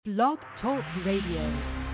Blog Talk Radio.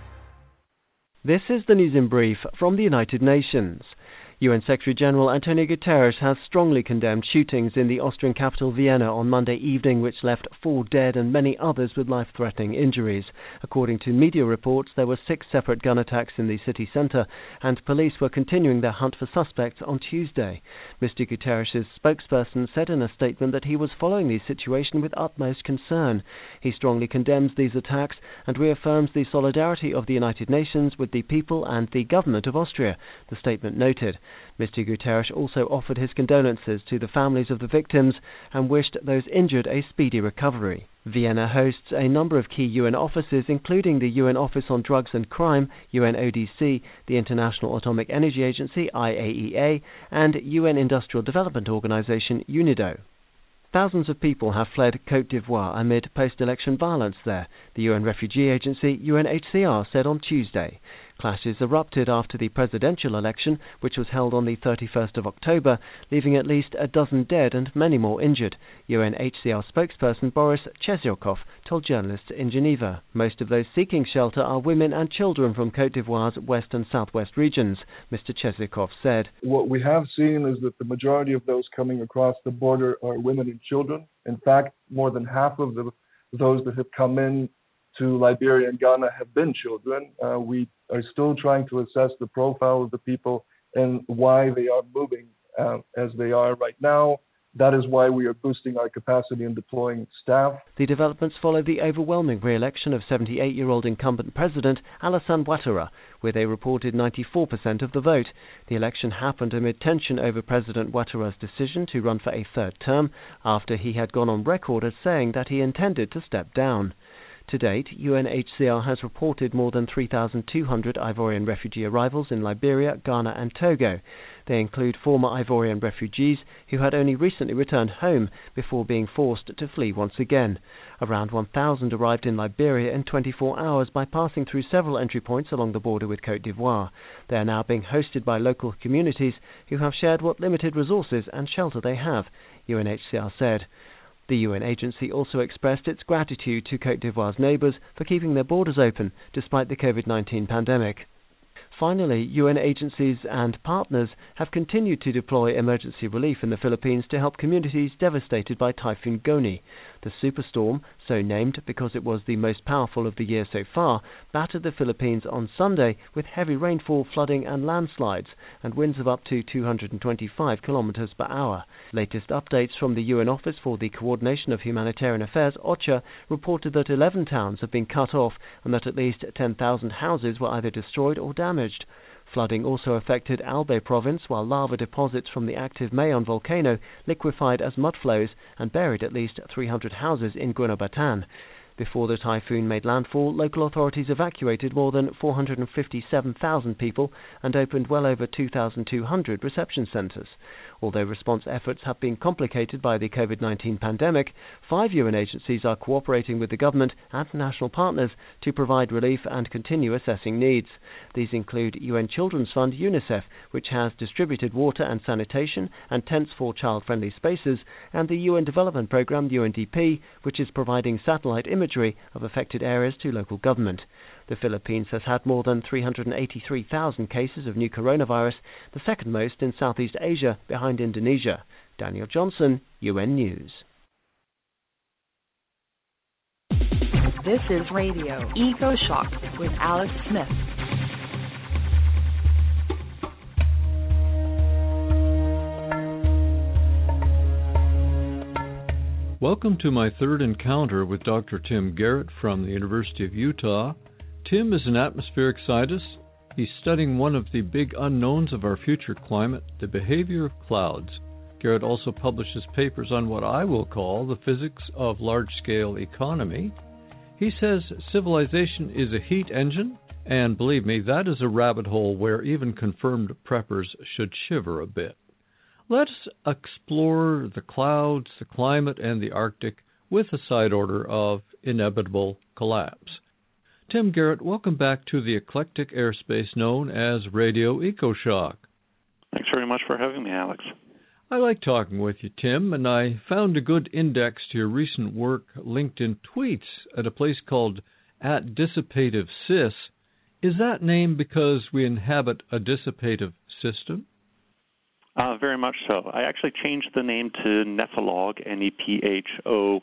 This is the news in brief from the United Nations. UN Secretary-General Antonio Guterres has strongly condemned shootings in the Austrian capital Vienna on Monday evening, which left 4 dead and many others with life-threatening injuries. According to media reports, there were 6 separate gun attacks in the city centre, and police were continuing their hunt for suspects on Tuesday. Mr. Guterres' spokesperson said in a statement that he was following the situation with utmost concern. He strongly condemns these attacks and reaffirms the solidarity of the United Nations with the people and the government of Austria, the statement noted. Mr. Guterres also offered his condolences to the families of the victims and wished those injured a speedy recovery. Vienna hosts a number of key UN offices, including the UN Office on Drugs and Crime, UNODC, the International Atomic Energy Agency, IAEA, and UN Industrial Development Organization, UNIDO. Thousands of people have fled Côte d'Ivoire amid post-election violence there, the UN Refugee Agency, UNHCR, said on Tuesday. Clashes erupted after the presidential election, which was held on the 31st of October, leaving at least a dozen dead and many more injured. UNHCR spokesperson Boris Chezyokov told journalists in Geneva. Most of those seeking shelter are women and children from Côte d'Ivoire's west and southwest regions, Mr. Chezyokov said. What we have seen is that the majority of those coming across the border are women and children. In fact, more than half of those that have come in to Liberia and Ghana have been children. We are still trying to assess the profile of the people and why they are moving as they are right now. That is why we are boosting our capacity and deploying staff. The developments follow the overwhelming re-election of 78-year-old incumbent President Alassane Ouattara, with a reported 94% of the vote. The election happened amid tension over President Ouattara's decision to run for a third term, after he had gone on record as saying that he intended to step down. To date, UNHCR has reported more than 3,200 Ivorian refugee arrivals in Liberia, Ghana and Togo. They include former Ivorian refugees who had only recently returned home before being forced to flee once again. Around 1,000 arrived in Liberia in 24 hours by passing through several entry points along the border with Côte d'Ivoire. They are now being hosted by local communities who have shared what limited resources and shelter they have, UNHCR said. The UN agency also expressed its gratitude to Côte d'Ivoire's neighbours for keeping their borders open despite the COVID-19 pandemic. Finally, UN agencies and partners have continued to deploy emergency relief in the Philippines to help communities devastated by Typhoon Goni. The superstorm, so named because it was the most powerful of the year so far, battered the Philippines on Sunday with heavy rainfall, flooding and landslides, and winds of up to 225 kilometers per hour. Latest updates from the UN Office for the Coordination of Humanitarian Affairs, OCHA, reported that 11 towns have been cut off and that at least 10,000 houses were either destroyed or damaged. Flooding also affected Albay province, while lava deposits from the active Mayon volcano liquefied as mud flows and buried at least 300 houses in Guinobatan. Before the typhoon made landfall, local authorities evacuated more than 457,000 people and opened well over 2,200 reception centres. Although response efforts have been complicated by the COVID-19 pandemic, 5 UN agencies are cooperating with the government and national partners to provide relief and continue assessing needs. These include UN Children's Fund UNICEF, which has distributed water and sanitation and tents for child-friendly spaces, and the UN Development Programme UNDP, which is providing satellite imagery of affected areas to local government. The Philippines has had more than 383,000 cases of new coronavirus, the second most in Southeast Asia behind Indonesia. Daniel Johnson, UN News. This is Radio Eco Shock with Alex Smith. Welcome to my third encounter with Dr. Tim Garrett from the University of Utah. Tim is an atmospheric scientist. He's studying one of the big unknowns of our future climate, the behavior of clouds. Garrett also publishes papers on what I will call the physics of large-scale economy. He says civilization is a heat engine, and believe me, that is a rabbit hole where even confirmed preppers should shiver a bit. Let's explore the clouds, the climate, and the Arctic with a side order of inevitable collapse. Tim Garrett, welcome back to the eclectic airspace known as Radio EcoShock. Thanks very much for having me, Alex. I like talking with you, Tim, and I found a good index to your recent work linked in tweets at a place called @DissipativeSys. Is that named because we inhabit a dissipative system? Very much so. I actually changed the name to Nepholog, Nephollogue,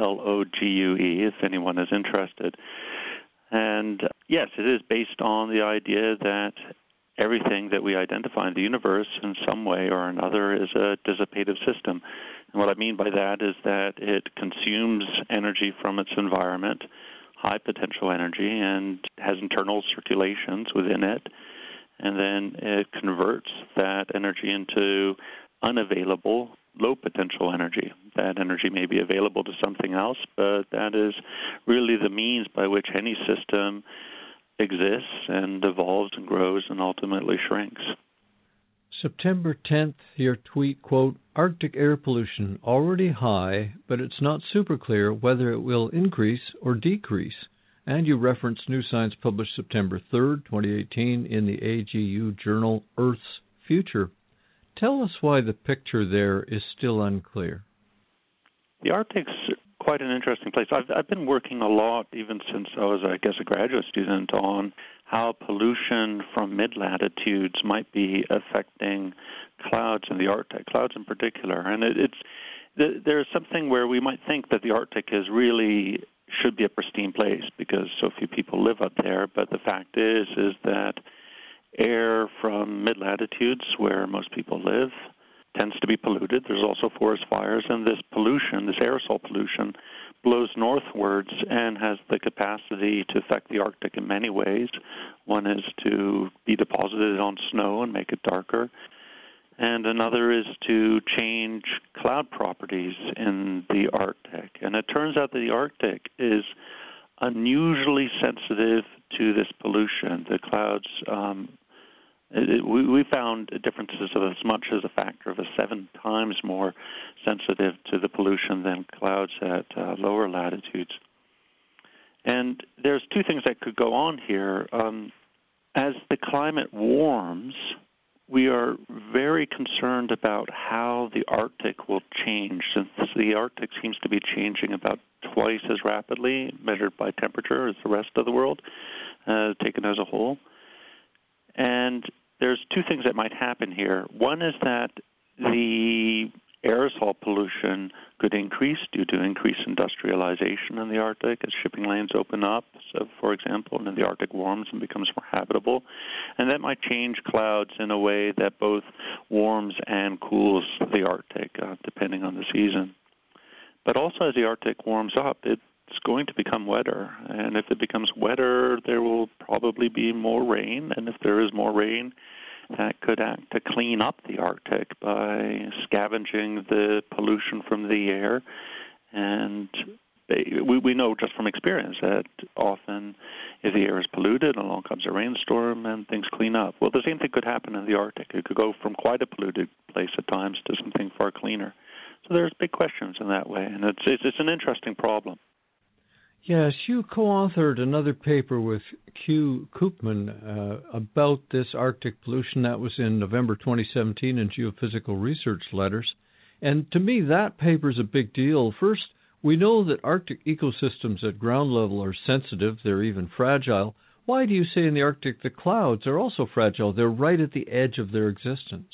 if anyone is interested. And yes, it is based on the idea that everything that we identify in the universe in some way or another is a dissipative system. And what I mean by that is that it consumes energy from its environment, high potential energy, and has internal circulations within it. And then it converts that energy into unavailable, low potential energy. That energy may be available to something else, but that is really the means by which any system exists and evolves and grows and ultimately shrinks. September 10th, your tweet, quote, Arctic air pollution already high, but it's not super clear whether it will increase or decrease. And you reference new science published September 3rd, 2018 in the AGU journal Earth's Future. Tell us why the picture there is still unclear. The Arctic's quite an interesting place. I've been working a lot, even since I was, I guess, a graduate student, on how pollution from mid-latitudes might be affecting clouds in the Arctic, clouds in particular. And there's something where we might think that the Arctic should be a pristine place because so few people live up there, but the fact is that air from mid-latitudes, where most people live, tends to be polluted. There's also forest fires, and this pollution, this aerosol pollution, blows northwards and has the capacity to affect the Arctic in many ways. One is to be deposited on snow and make it darker, and another is to change cloud properties in the Arctic. And it turns out that the Arctic is unusually sensitive to this pollution. The clouds, we found differences of as much as a factor of 7 times more sensitive to the pollution than clouds at lower latitudes. And there's 2 things that could go on here. As the climate warms, we are very concerned about how the Arctic will change, since the Arctic seems to be changing about twice as rapidly, measured by temperature, as the rest of the world, taken as a whole. And there's 2 things that might happen here. One is that the aerosol pollution could increase due to increased industrialization in the Arctic as shipping lanes open up, so for example, and then the Arctic warms and becomes more habitable. And that might change clouds in a way that both warms and cools the Arctic, depending on the season. But also as the Arctic warms up, it's going to become wetter. And if it becomes wetter, there will probably be more rain. And if there is more rain, that could act to clean up the Arctic by scavenging the pollution from the air. And we know just from experience that often if the air is polluted, along comes a rainstorm and things clean up. Well, the same thing could happen in the Arctic. It could go from quite a polluted place at times to something far cleaner. So there's big questions in that way, and it's an interesting problem. Yes, you co-authored another paper with Q. Koopman about this Arctic pollution. That was in November 2017 in Geophysical Research Letters. And to me, that paper is a big deal. First, we know that Arctic ecosystems at ground level are sensitive. They're even fragile. Why do you say in the Arctic the clouds are also fragile? They're right at the edge of their existence.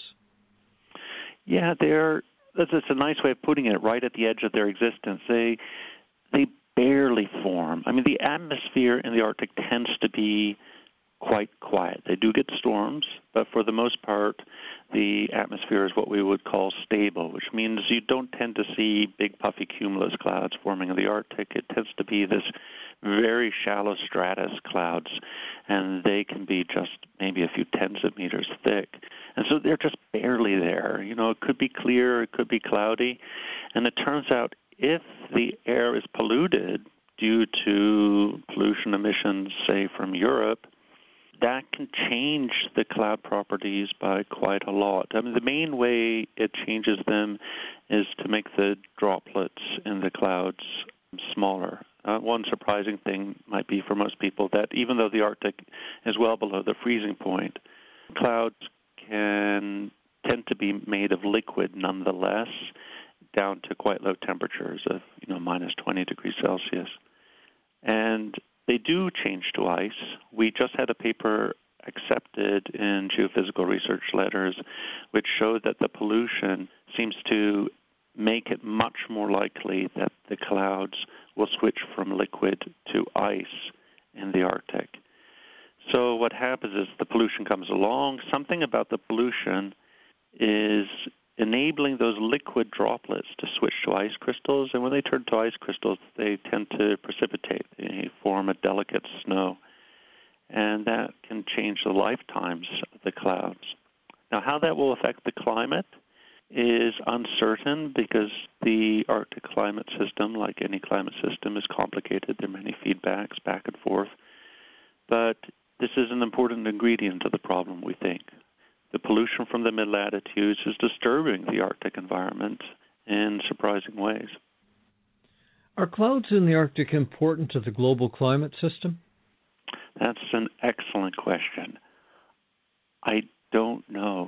Yeah, that's a nice way of putting it, right at the edge of their existence. They barely form. I mean, the atmosphere in the Arctic tends to be quite quiet. They do get storms, but for the most part, the atmosphere is what we would call stable, which means you don't tend to see big puffy cumulus clouds forming in the Arctic. It tends to be this very shallow stratus clouds, and they can be just maybe a few tens of meters thick. And so they're just barely there. You know, it could be clear, it could be cloudy, and it turns out if the air is polluted due to pollution emissions, say, from Europe, that can change the cloud properties by quite a lot. I mean, the main way it changes them is to make the droplets in the clouds smaller. One surprising thing might be for most people that even though the Arctic is well below the freezing point, clouds can tend to be made of liquid nonetheless, down to quite low temperatures of minus 20 degrees Celsius. And they do change to ice. We just had a paper accepted in Geophysical Research Letters which showed that the pollution seems to make it much more likely that the clouds will switch from liquid to ice in the Arctic. So what happens is the pollution comes along. Something about the pollution is enabling those liquid droplets to switch to ice crystals, and when they turn to ice crystals, they tend to precipitate. They form a delicate snow, and that can change the lifetimes of the clouds. Now, how that will affect the climate is uncertain because the Arctic climate system, like any climate system, is complicated. There are many feedbacks back and forth, but this is an important ingredient of the problem, we think. The pollution from the mid-latitudes is disturbing the Arctic environment in surprising ways. Are clouds in the Arctic important to the global climate system? That's an excellent question. I don't know.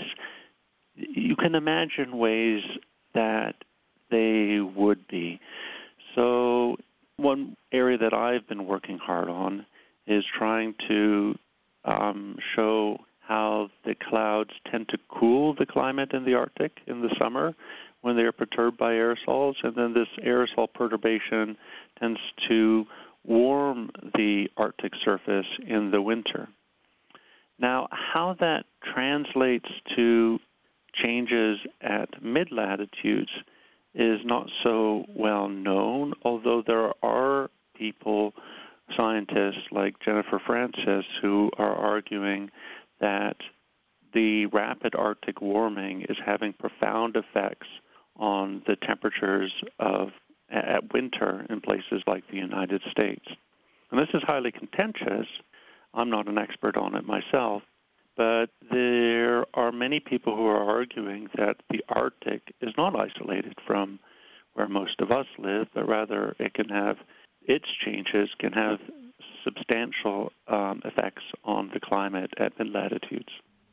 You can imagine ways that they would be. So one area that I've been working hard on is trying to show how the clouds tend to cool the climate in the Arctic in the summer when they are perturbed by aerosols, and then this aerosol perturbation tends to warm the Arctic surface in the winter. Now, how that translates to changes at mid-latitudes is not so well known, although there are people, scientists like Jennifer Francis, who are arguing that the rapid Arctic warming is having profound effects on the temperatures at winter in places like the United States. And this is highly contentious. I'm not an expert on it myself, but there are many people who are arguing that the Arctic is not isolated from where most of us live, but rather its changes can have substantial effects on the climate at mid-latitudes.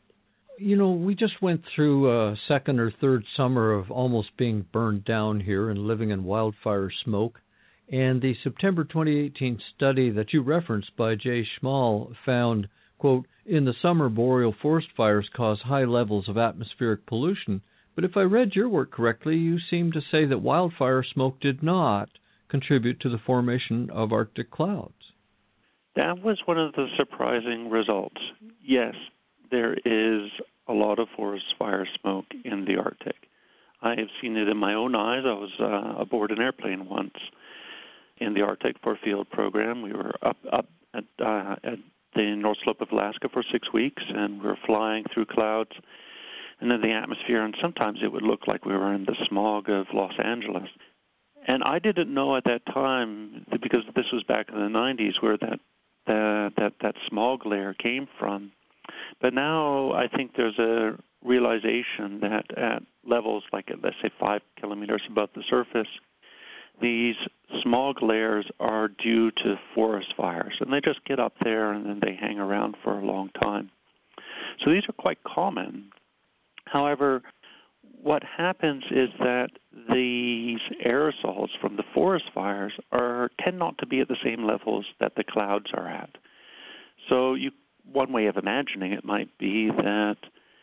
We just went through a second or third summer of almost being burned down here and living in wildfire smoke. And the September 2018 study that you referenced by Jay Schmal found, quote, in the summer, boreal forest fires cause high levels of atmospheric pollution. But if I read your work correctly, you seem to say that wildfire smoke did not contribute to the formation of Arctic clouds. That was one of the surprising results. Yes, there is a lot of forest fire smoke in the Arctic. I have seen it in my own eyes. I was aboard an airplane once in the Arctic for a field program. We were up at the North Slope of Alaska for 6 weeks, and we were flying through clouds and in the atmosphere, and sometimes it would look like we were in the smog of Los Angeles. And I didn't know at that time, because this was back in the 90s, where that smog layer came from. But now I think there's a realization that at levels like, let's say, 5 kilometers above the surface, these smog layers are due to forest fires, and they just get up there and then they hang around for a long time. So these are quite common. However, what happens is that these aerosols from the forest fires tend not to be at the same levels that the clouds are at. So one way of imagining it might be that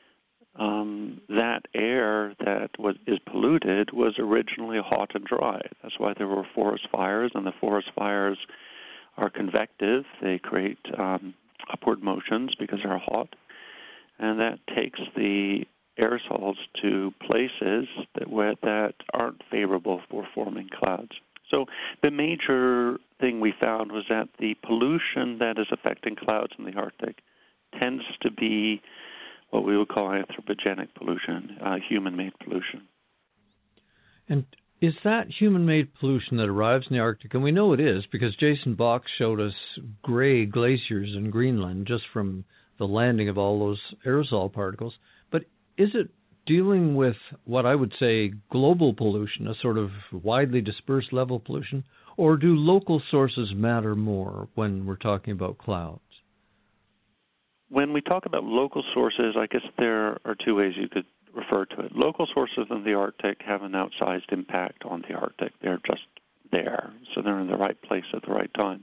that air that is polluted was originally hot and dry. That's why there were forest fires, and the forest fires are convective. They create upward motions because they're hot, and that takes the aerosols to places that aren't favorable for forming clouds. So the major thing we found was that the pollution that is affecting clouds in the Arctic tends to be what we would call anthropogenic pollution, human-made pollution. And is that human-made pollution that arrives in the Arctic? And we know it is because Jason Bach showed us gray glaciers in Greenland just from the landing of all those aerosol particles. But is it dealing with what I would say global pollution, a sort of widely dispersed level pollution, or do local sources matter more when we're talking about clouds? when we talk about local sources, I guess there are two ways you could refer to it. Local sources in the Arctic have an outsized impact on the Arctic. They're just there, so they're in the right place at the right time.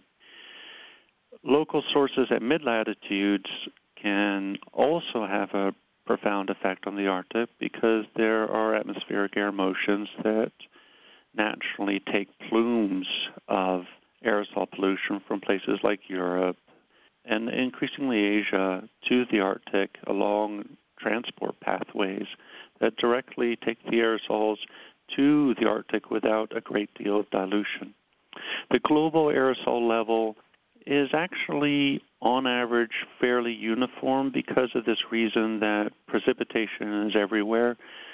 Local sources at mid-latitudes can also have a profound effect on the Arctic because there are atmospheric air motions that naturally take plumes of aerosol pollution from places like Europe and increasingly Asia to the Arctic along transport pathways that directly take the aerosols to the Arctic without a great deal of dilution. The global aerosol level is actually, on average, fairly uniform because of this reason that precipitation is everywhere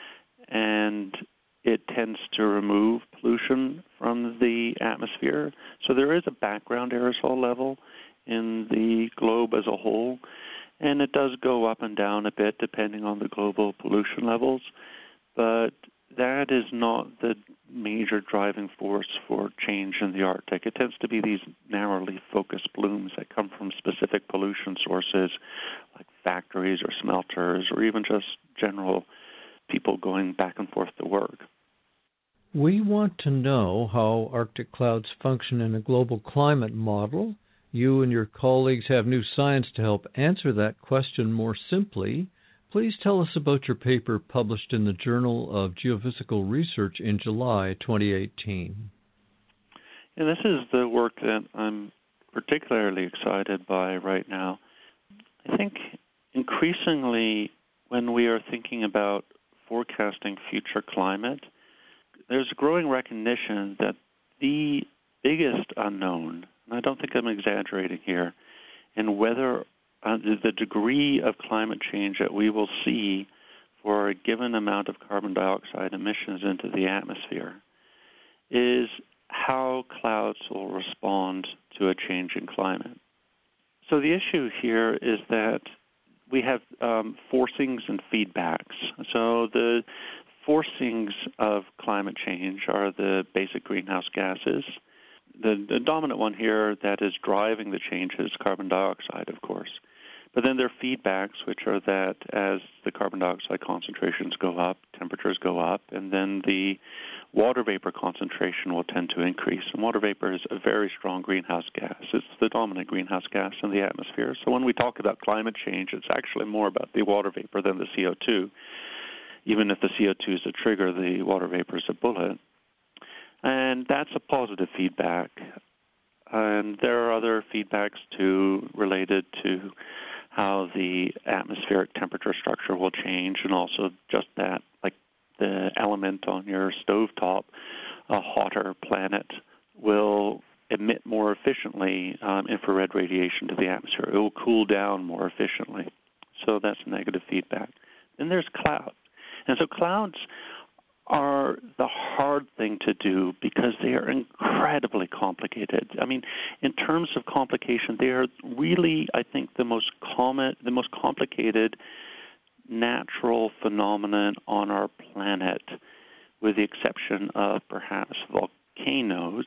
and it tends to remove pollution from the atmosphere. So there is a background aerosol level in the globe as a whole, and it does go up and down a bit depending on the global pollution levels, but that is not the major driving force for change in the Arctic. It tends to be these narrowly focused plumes that come from specific pollution sources like factories or smelters or even just general people going back and forth to work. We want to know how Arctic clouds function in a global climate model. You and your colleagues have new science to help answer that question more simply. Please tell us about your paper published in the Journal of Geophysical Research in July 2018. And this is the work that I'm particularly excited by right now. I think increasingly when we are thinking about forecasting future climate, there's a growing recognition that the biggest unknown, and I don't think I'm exaggerating here, in whether the degree of climate change that we will see for a given amount of carbon dioxide emissions into the atmosphere is how clouds will respond to a change in climate. So the issue here is that we have forcings and feedbacks. So the forcings of climate change are the basic greenhouse gases. The dominant one here that is driving the change is carbon dioxide, of course. But then there are feedbacks, which are that as the carbon dioxide concentrations go up, temperatures go up, and then the water vapor concentration will tend to increase. And water vapor is a very strong greenhouse gas. It's the dominant greenhouse gas in the atmosphere. So when we talk about climate change, it's actually more about the water vapor than the CO2. Even if the CO2 is the trigger, the water vapor is a bullet. And that's a positive feedback. And there are other feedbacks too related to how the atmospheric temperature structure will change, and also just that, like the element on your stovetop, a hotter planet will emit more efficiently infrared radiation to the atmosphere. It will cool down more efficiently. So that's negative feedback. Then there's clouds. And so clouds are the hard thing to do because they are incredibly complicated. I mean, in terms of complication, they are really, I think, the most complicated natural phenomenon on our planet, with the exception of perhaps volcanoes,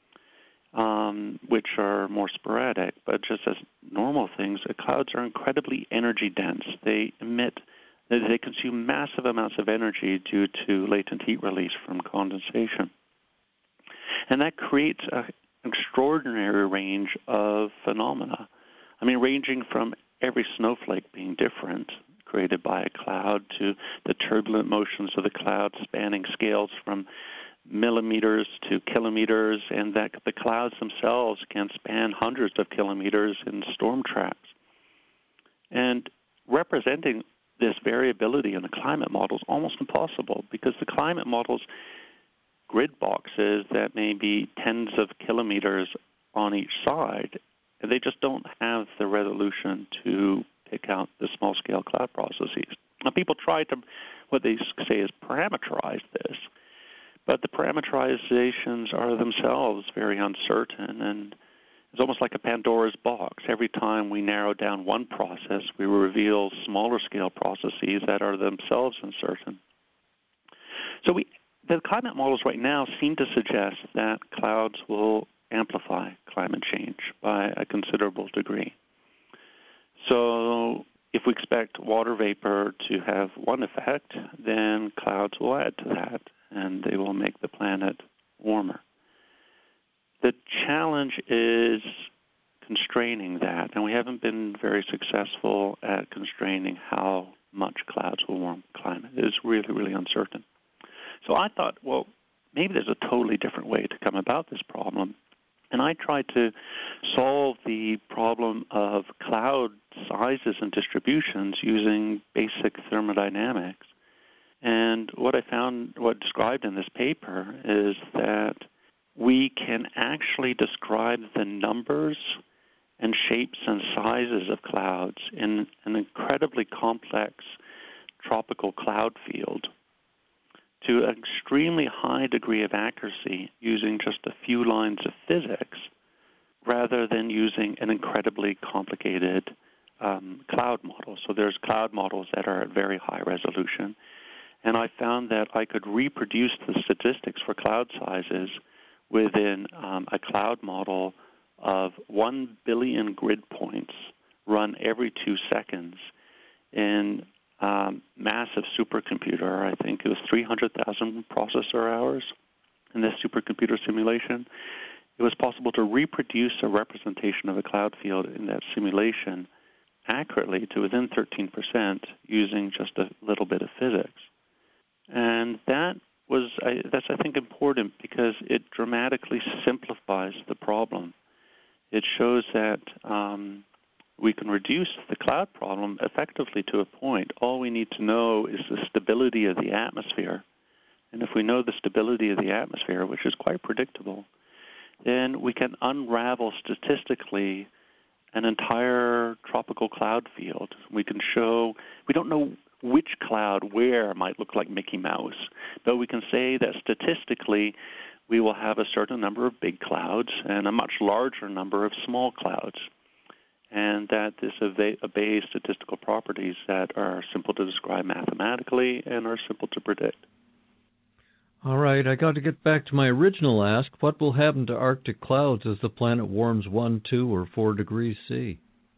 which are more sporadic. But just as normal things, clouds are incredibly energy dense. They consume massive amounts of energy due to latent heat release from condensation. And that creates an extraordinary range of phenomena. I mean, ranging from every snowflake being different, created by a cloud, to the turbulent motions of the cloud spanning scales from millimeters to kilometers, and that the clouds themselves can span hundreds of kilometers in storm tracks. And representing this variability in the climate model is almost impossible because the climate models grid boxes that may be tens of kilometers on each side, and they just don't have the resolution to pick out the small-scale cloud processes. Now, people try to, what they say is parameterize this, but the parameterizations are themselves very uncertain, and it's almost like a Pandora's box. Every time we narrow down one process, we reveal smaller scale processes that are themselves uncertain. So the climate models right now seem to suggest that clouds will amplify climate change by a considerable degree. So if we expect water vapor to have one effect, then clouds will add to that, and they will make the planet warmer. The challenge is constraining that, and we haven't been very successful at constraining how much clouds will warm the climate. It is really, really uncertain. So I thought, well, maybe there's a totally different way to come about this problem. And I tried to solve the problem of cloud sizes and distributions using basic thermodynamics. And what I found, what described in this paper, is that we can actually describe the numbers and shapes and sizes of clouds in an incredibly complex tropical cloud field to an extremely high degree of accuracy using just a few lines of physics rather than using an incredibly complicated cloud model. So there's cloud models that are at very high resolution. And I found that I could reproduce the statistics for cloud sizes within a cloud model of 1 billion grid points run every 2 seconds in massive supercomputer. I think it was 300,000 processor hours in this supercomputer simulation. It was possible to reproduce a representation of a cloud field in that simulation accurately to within 13% using just a little bit of physics. And that's, I think, important because it dramatically simplifies the problem. It shows that we can reduce the cloud problem effectively to a point. All we need to know is the stability of the atmosphere. And if we know the stability of the atmosphere, which is quite predictable, then we can unravel statistically an entire tropical cloud field. We can show, we don't know which cloud where might look like Mickey Mouse, but we can say that statistically we will have a certain number of big clouds and a much larger number of small clouds, and that this obeys statistical properties that are simple to describe mathematically and are simple to predict. All right, I got to get back to my original ask. What will happen to Arctic clouds as the planet warms 1, 2, or 4 degrees C?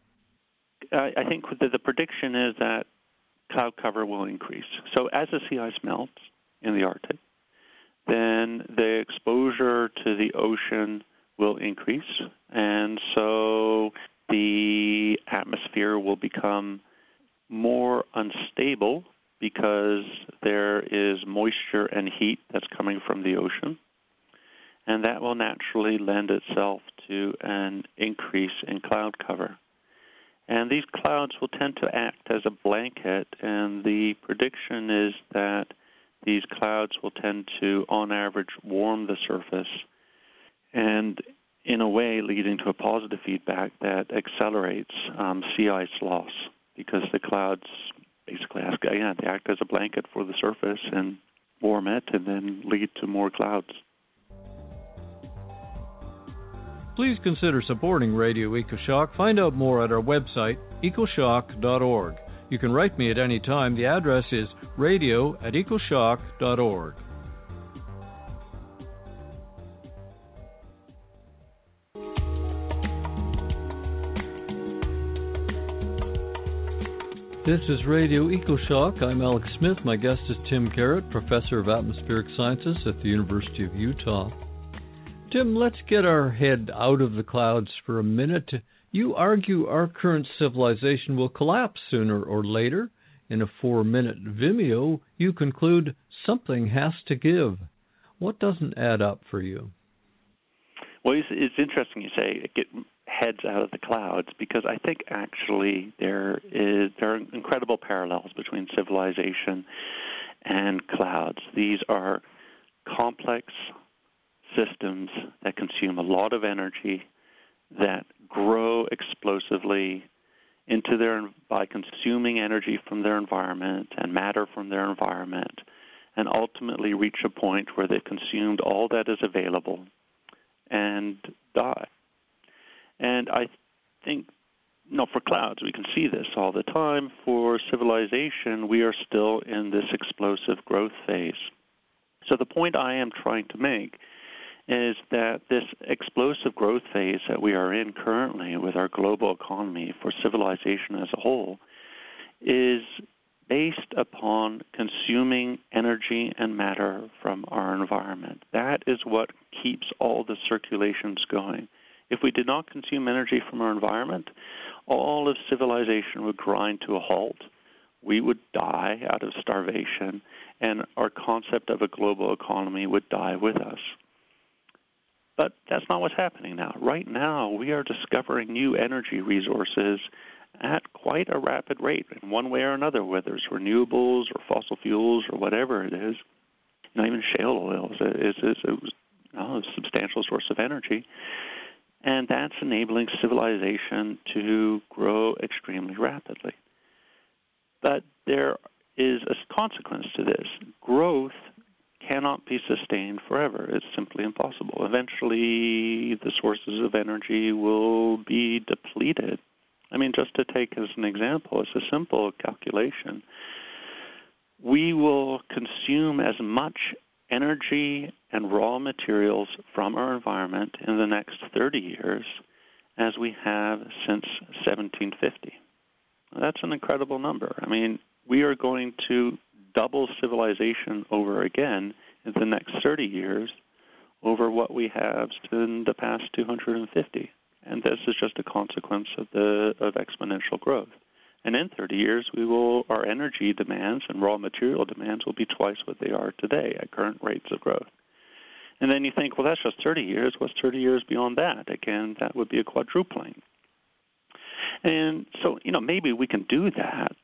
I think the prediction is that cloud cover will increase. So as the sea ice melts in the Arctic, then the exposure to the ocean will increase, and so the atmosphere will become more unstable because there is moisture and heat that's coming from the ocean, and that will naturally lend itself to an increase in cloud cover. And these clouds will tend to act as a blanket, and the prediction is that these clouds will tend to, on average, warm the surface, and in a way leading to a positive feedback that accelerates sea ice loss, because the clouds basically they act as a blanket for the surface and warm it and then lead to more clouds. Please consider supporting Radio EcoShock. Find out more at our website, ecoshock.org. You can write me at any time. The address is radio@ecoshock.org. This is Radio EcoShock. I'm Alex Smith. My guest is Tim Garrett, Professor of Atmospheric Sciences at the University of Utah. Tim, let's get our head out of the clouds for a minute. You argue our current civilization will collapse sooner or later. In a 4-minute Vimeo, you conclude something has to give. What doesn't add up for you? Well, it's interesting you say get heads out of the clouds, because I think actually there are incredible parallels between civilization and clouds. These are complex systems that consume a lot of energy, that grow explosively by consuming energy from their environment and matter from their environment, and ultimately reach a point where they've consumed all that is available and die. And I think, for clouds, we can see this all the time. For civilization, we are still in this explosive growth phase. So the point I am trying to make is that this explosive growth phase that we are in currently with our global economy for civilization as a whole is based upon consuming energy and matter from our environment. That is what keeps all the circulations going. If we did not consume energy from our environment, all of civilization would grind to a halt. We would die out of starvation, and our concept of a global economy would die with us. But that's not what's happening now. Right now, we are discovering new energy resources at quite a rapid rate in one way or another, whether it's renewables or fossil fuels or whatever it is. Not even shale oil is a substantial source of energy. And that's enabling civilization to grow extremely rapidly. But there is a consequence to this. Growth cannot be sustained forever. It's simply impossible. Eventually, the sources of energy will be depleted. I mean, just to take as an example, it's a simple calculation. We will consume as much energy and raw materials from our environment in the next 30 years as we have since 1750. That's an incredible number. I mean, we are going to double civilization over again in the next 30 years over what we have in the past 250. And this is just a consequence of exponential growth. And in 30 years, our energy demands and raw material demands will be twice what they are today at current rates of growth. And then you think, well, that's just 30 years. What's 30 years beyond that? Again, that would be a quadrupling. And so, maybe we can do that.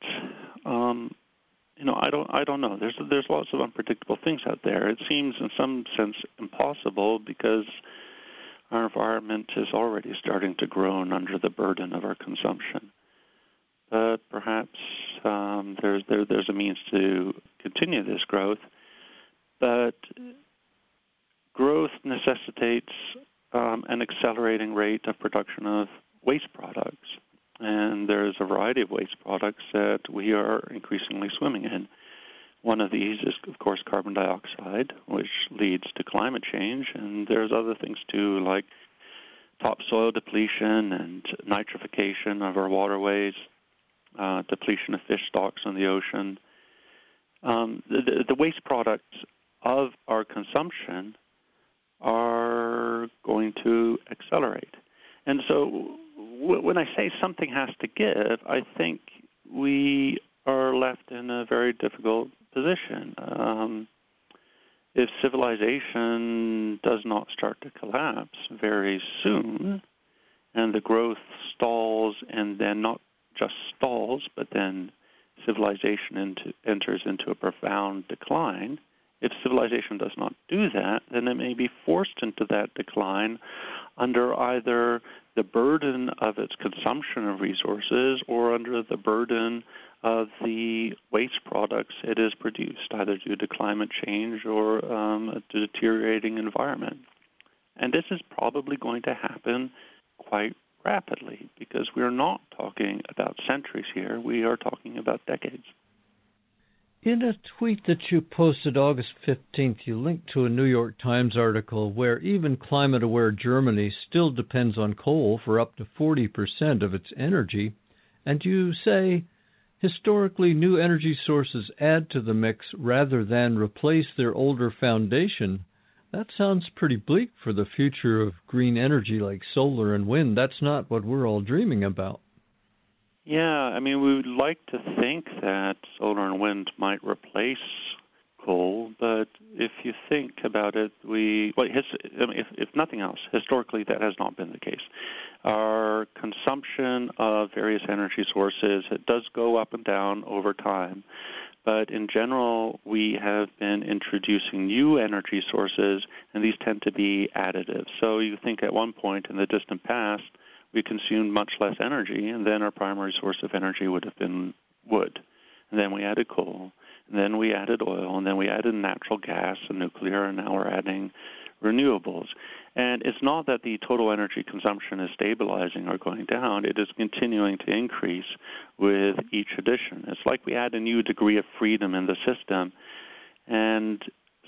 I don't know. There's lots of unpredictable things out there. It seems, in some sense, impossible because our environment is already starting to groan under the burden of our consumption. But perhaps there's a means to continue this growth. But growth necessitates an accelerating rate of production of waste products. And there's a variety of waste products that we are increasingly swimming in. One of these is, of course, carbon dioxide, which leads to climate change. And there's other things, too, like topsoil depletion and nitrification of our waterways, depletion of fish stocks in the ocean. The waste products of our consumption are going to accelerate. And so when I say something has to give, I think we are left in a very difficult position. If civilization does not start to collapse very soon, and the growth stalls, and then not just stalls, but then civilization enters into a profound decline, if civilization does not do that, then it may be forced into that decline under either the burden of its consumption of resources or under the burden of the waste products it has produced, either due to climate change or a deteriorating environment. And this is probably going to happen quite rapidly because we're not talking about centuries here. We are talking about decades. In a tweet that you posted August 15th, you linked to a New York Times article where even climate-aware Germany still depends on coal for up to 40% of its energy, and you say, historically, new energy sources add to the mix rather than replace their older foundation. That sounds pretty bleak for the future of green energy like solar and wind. That's not what we're all dreaming about. Yeah, I mean, we would like to think that solar and wind might replace coal, but if you think about it, if nothing else, historically that has not been the case. Our consumption of various energy sources, it does go up and down over time, but in general, we have been introducing new energy sources, and these tend to be additive. So you think at one point in the distant past, we consumed much less energy, and then our primary source of energy would have been wood. And then we added coal, and then we added oil, and then we added natural gas and nuclear, and now we're adding renewables. And it's not that the total energy consumption is stabilizing or going down. It is continuing to increase with each addition. It's like we add a new degree of freedom in the system, and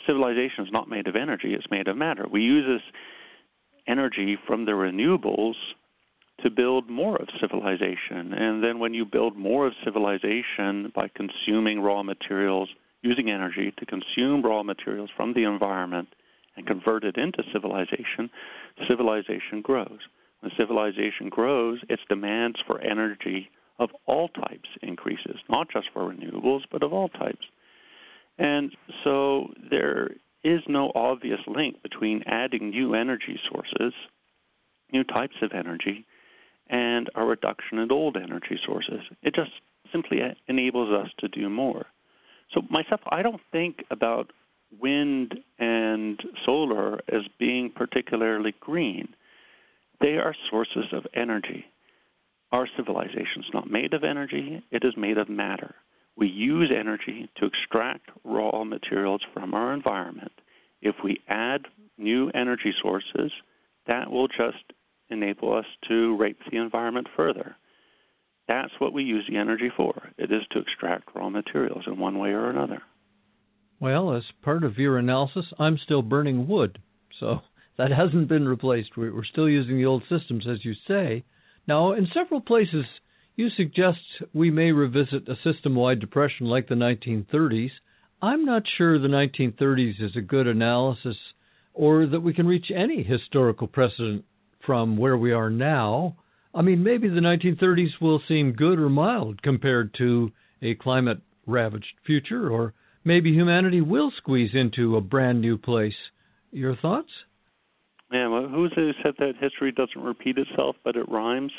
civilization is not made of energy, it's made of matter. We use this energy from the renewables to build more of civilization. And then when you build more of civilization by consuming raw materials, using energy to consume raw materials from the environment and convert it into civilization, civilization grows. When civilization grows, its demands for energy of all types increases, not just for renewables, but of all types. And so there is no obvious link between adding new energy sources, new types of energy, and a reduction in old energy sources. It just simply enables us to do more. So myself, I don't think about wind and solar as being particularly green. They are sources of energy. Our civilization is not made of energy, it is made of matter. We use energy to extract raw materials from our environment. If we add new energy sources, that will just enable us to rape the environment further. That's what we use the energy for. It is to extract raw materials in one way or another. Well, as part of your analysis, I'm still burning wood, so that hasn't been replaced. We're still using the old systems, as you say. Now, in several places, you suggest we may revisit a system-wide depression like the 1930s. I'm not sure the 1930s is a good analysis or that we can reach any historical precedent from where we are now. I mean, maybe the 1930s will seem good or mild compared to a climate-ravaged future, or maybe humanity will squeeze into a brand-new place. Your thoughts? Yeah, well, who's who said that history doesn't repeat itself, but it rhymes?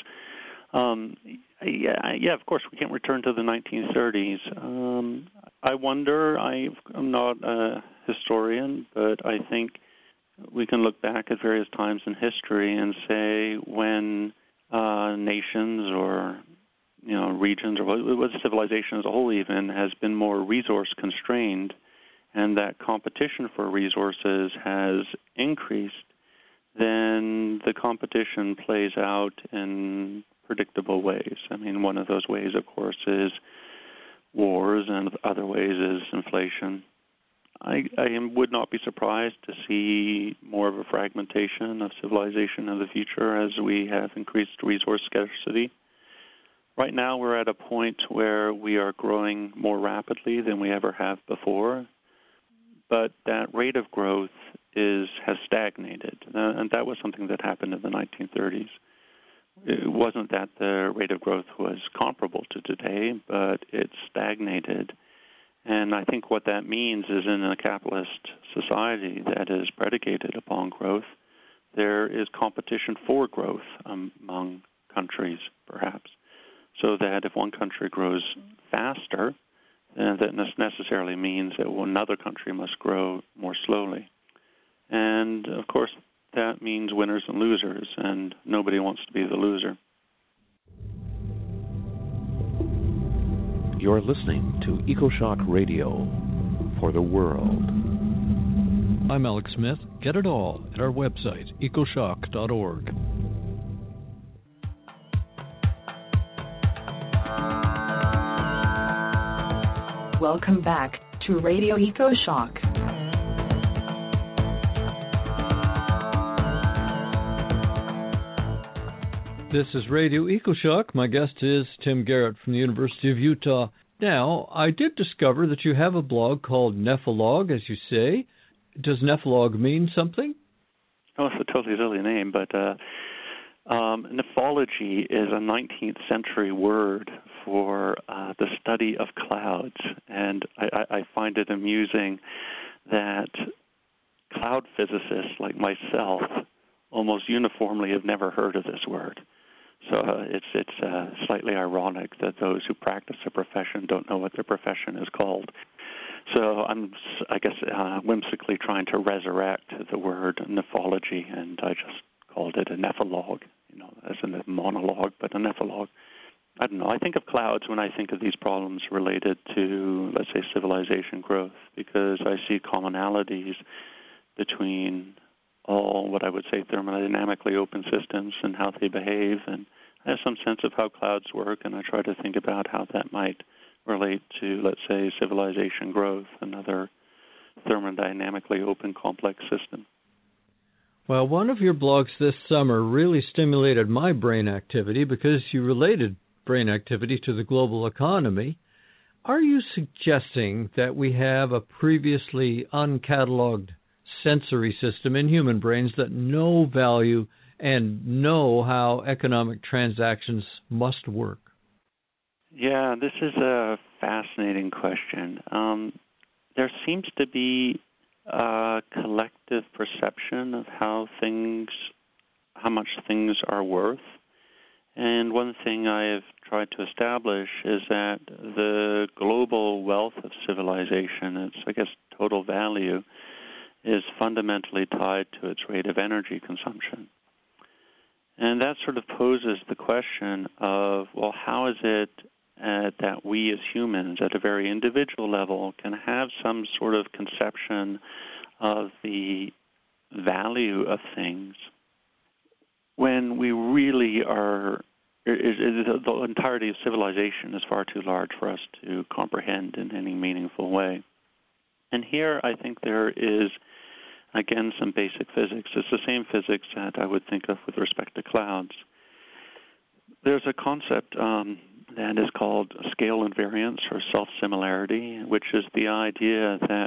Yeah, of course, we can't return to the 1930s. I wonder, I'm not a historian, but I think we can look back at various times in history and say when nations or regions or what civilization as a whole even has been more resource constrained, and that competition for resources has increased, then the competition plays out in predictable ways. I mean, one of those ways, of course, is wars, and other ways is inflation. I would not be surprised to see more of a fragmentation of civilization in the future as we have increased resource scarcity. Right now, we're at a point where we are growing more rapidly than we ever have before, but that rate of growth has stagnated, and that was something that happened in the 1930s. It wasn't that the rate of growth was comparable to today, but it stagnated. And I think what that means is in a capitalist society that is predicated upon growth, there is competition for growth among countries, perhaps. So that if one country grows faster, then that necessarily means that another country must grow more slowly. And, of course, that means winners and losers, and nobody wants to be the loser. You're listening to EcoShock Radio for the world. I'm Alex Smith. Get it all at our website, ecoshock.org. Welcome back to Radio EcoShock. This is Radio EcoShock. My guest is Tim Garrett from the University of Utah. Now, I did discover that you have a blog called Nephalog, as you say. Does Nephalog mean something? Oh, it's a totally silly name, but nephology is a 19th century word for the study of clouds, and I find it amusing that cloud physicists like myself almost uniformly have never heard of this word. So it's slightly ironic that those who practice a profession don't know what their profession is called. So I'm, I guess, whimsically trying to resurrect the word nephology, and I just called it a nephalog, as in a monologue, but a nephalog. I don't know. I think of clouds when I think of these problems related to, let's say, civilization growth, because I see commonalities between all what I would say thermodynamically open systems and how they behave, and I have some sense of how clouds work, and I try to think about how that might relate to, let's say, civilization growth and other thermodynamically open complex system. Well, one of your blogs this summer really stimulated my brain activity because you related brain activity to the global economy. Are you suggesting that we have a previously uncatalogued sensory system in human brains that know value and know how economic transactions must work? Yeah, this is a fascinating question. There seems to be a collective perception of how much things are worth. And one thing I have tried to establish is that the global wealth of civilization, its, I guess, total value, is fundamentally tied to its rate of energy consumption. And that sort of poses the question of, well, how is it that we as humans at a very individual level can have some sort of conception of the value of things when we really are, the entirety of civilization is far too large for us to comprehend in any meaningful way. And here I think there is, again, some basic physics. It's the same physics that I would think of with respect to clouds. There's a concept that is called scale invariance or self-similarity, which is the idea that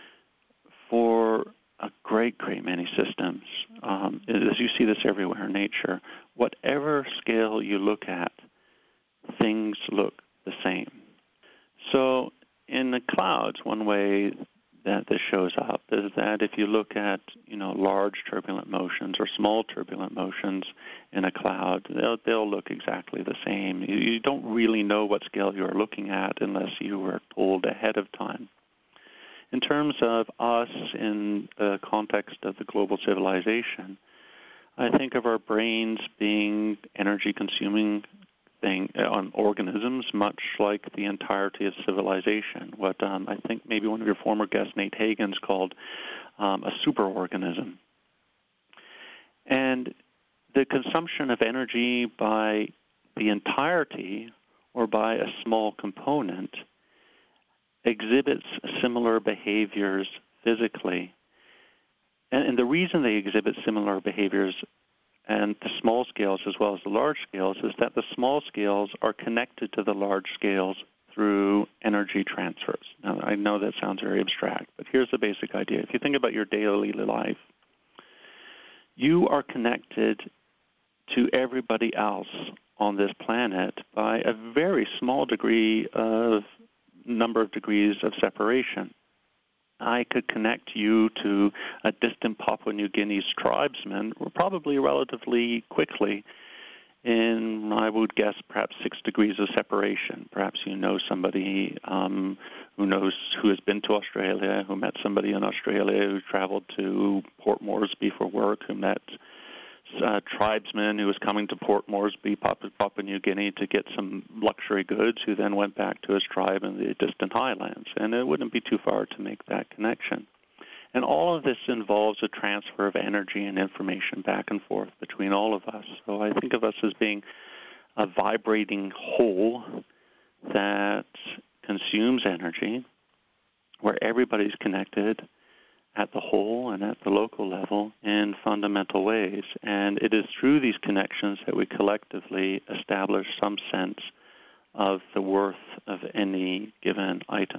for a great many systems, as you see this everywhere in nature, whatever scale you look at, things look the same. So in the clouds, one way that this shows up is that if you look at, large turbulent motions or small turbulent motions in a cloud, they'll look exactly the same. You don't really know what scale you're looking at unless you were told ahead of time. In terms of us in the context of the global civilization, I think of our brains being energy-consuming on organisms, much like the entirety of civilization. What I think maybe one of your former guests, Nate Hagens, called a superorganism. And the consumption of energy by the entirety or by a small component exhibits similar behaviors physically. And the reason they exhibit similar behaviors and the small scales as well as the large scales is that the small scales are connected to the large scales through energy transfers. Now, I know that sounds very abstract, but here's the basic idea. If you think about your daily life, you are connected to everybody else on this planet by a very small number of degrees of separation. I could connect you to a distant Papua New Guinea's tribesman probably relatively quickly in, I would guess, perhaps 6 degrees of separation. Perhaps you know somebody who has been to Australia, who met somebody in Australia, who traveled to Port Moresby for work, who met a tribesman who was coming to Port Moresby, Papua New Guinea, to get some luxury goods, who then went back to his tribe in the distant highlands. And it wouldn't be too far to make that connection. And all of this involves a transfer of energy and information back and forth between all of us. So I think of us as being a vibrating whole that consumes energy, where everybody's connected at the whole and at the local level in fundamental ways. And it is through these connections that we collectively establish some sense of the worth of any given item.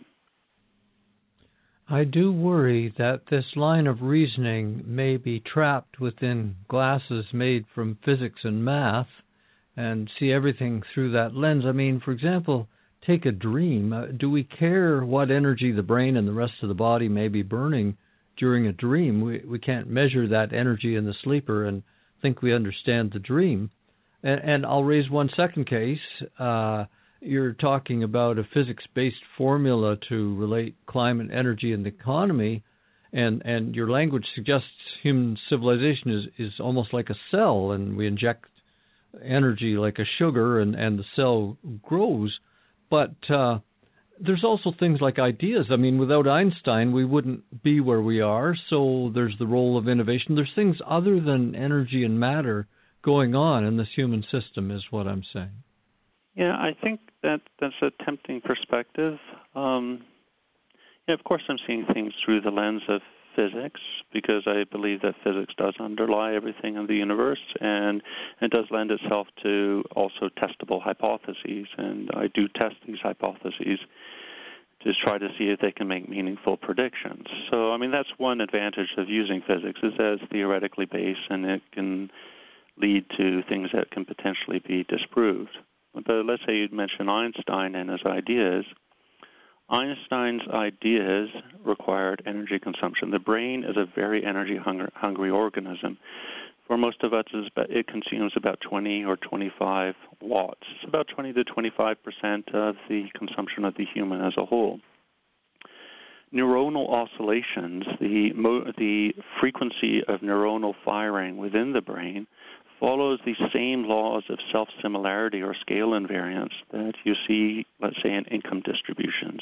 I do worry that this line of reasoning may be trapped within glasses made from physics and math and see everything through that lens. I mean, for example, take a dream. Do we care what energy the brain and the rest of the body may be burning during a dream? We can't measure that energy in the sleeper and think we understand the dream. And I'll raise one second case. You're talking about a physics-based formula to relate climate, energy, and the economy, and your language suggests human civilization is almost like a cell, and we inject energy like a sugar, and the cell grows. But there's also things like ideas. I mean, without Einstein, we wouldn't be where we are, so there's the role of innovation. There's things other than energy and matter going on in this human system, is what I'm saying. Yeah, I think that's a tempting perspective. Yeah, of course, I'm seeing things through the lens of physics because I believe that physics does underlie everything in the universe, and it does lend itself to also testable hypotheses. And I do test these hypotheses to try to see if they can make meaningful predictions. So, I mean, that's one advantage of using physics is that it's theoretically based, and it can lead to things that can potentially be disproved. But let's say you mention Einstein and his ideas. Einstein's ideas required energy consumption. The brain is a very energy-hungry organism. For most of us, it consumes about 20 or 25 watts. It's about 20 to 25% of the consumption of the human as a whole. Neuronal oscillations, the frequency of neuronal firing within the brain, follows the same laws of self-similarity or scale invariance that you see, let's say, in income distributions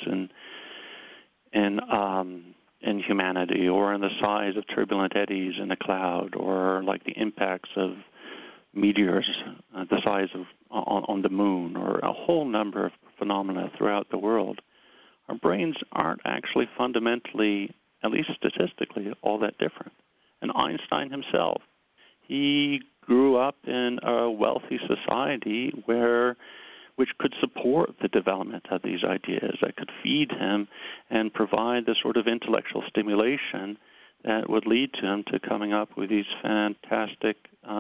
in humanity, or in the size of turbulent eddies in a cloud, or like the impacts of meteors, the size of on the moon, or a whole number of phenomena throughout the world. Our brains aren't actually fundamentally, at least statistically, all that different. And Einstein himself, he grew up in a wealthy society which could support the development of these ideas, that could feed him and provide the sort of intellectual stimulation that would lead to him to coming up with these fantastic,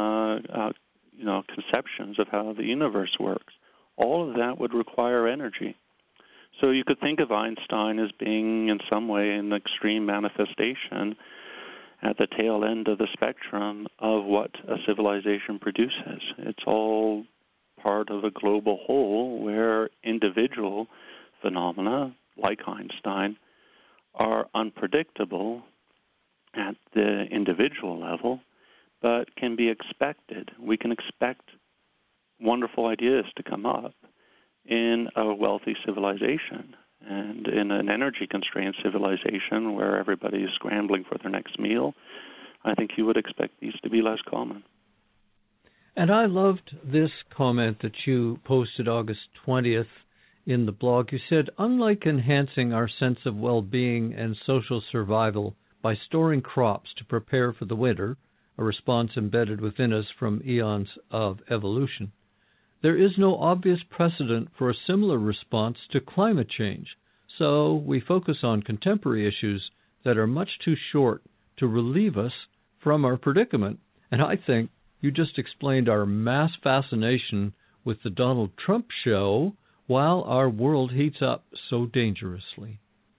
conceptions of how the universe works. All of that would require energy. So you could think of Einstein as being in some way an extreme manifestation at the tail end of the spectrum of what a civilization produces. It's all part of a global whole where individual phenomena, like Einstein, are unpredictable at the individual level, but can be expected. We can expect wonderful ideas to come up in a wealthy civilization. And in an energy-constrained civilization where everybody is scrambling for their next meal, I think you would expect these to be less common. And I loved this comment that you posted August 20th in the blog. You said, unlike enhancing our sense of well-being and social survival by storing crops to prepare for the winter, a response embedded within us from eons of evolution, there is no obvious precedent for a similar response to climate change, so we focus on contemporary issues that are much too short to relieve us from our predicament. And I think you just explained our mass fascination with the Donald Trump show while our world heats up so dangerously.